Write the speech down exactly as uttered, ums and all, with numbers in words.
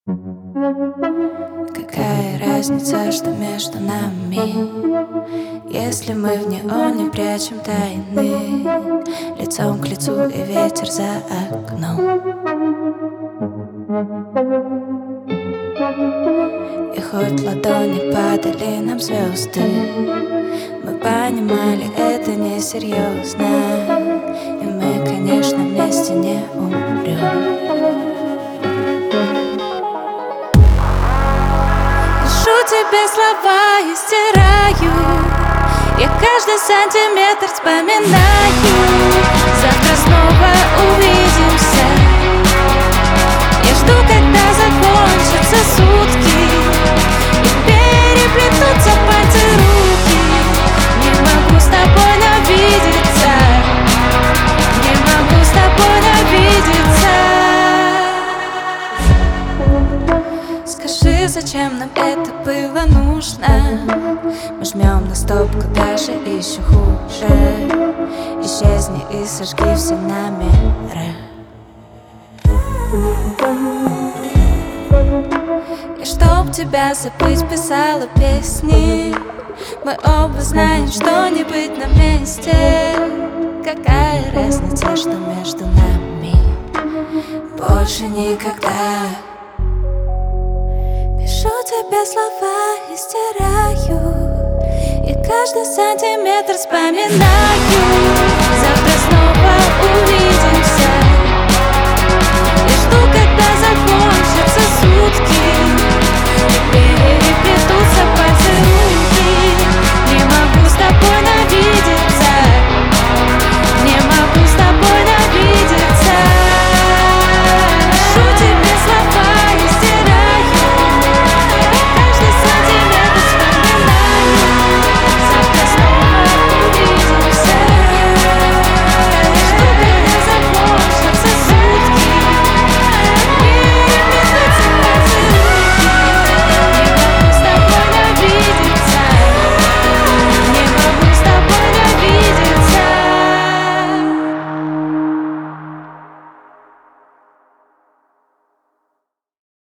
Какая разница, что между нами, если мы в неоне прячем тайны, лицом к лицу и ветер за окном. И хоть ладони падали нам звезды, мы понимали, это несерьезно, и мы, конечно, вместе не умрем. Пишу тебе слова и стираю, я каждый сантиметр вспоминаю. Завтра снова увидимся, я жду, когда закончатся сутки и переплетутся пальцы руки. Не могу с тобой навидеться, не могу с тобой навидеться. Скажи, зачем нам это было нужно? Мы жмем на стоп, когда же еще хуже. Исчезни и сожги все намеры. И чтоб тебя забыть, писала песни. Мы оба знаем, что не быть на месте. Какая разница, что между нами больше никогда. Пишу тебе слова и стираю, и каждый сантиметр вспоминаю. Завтра снова увидимся,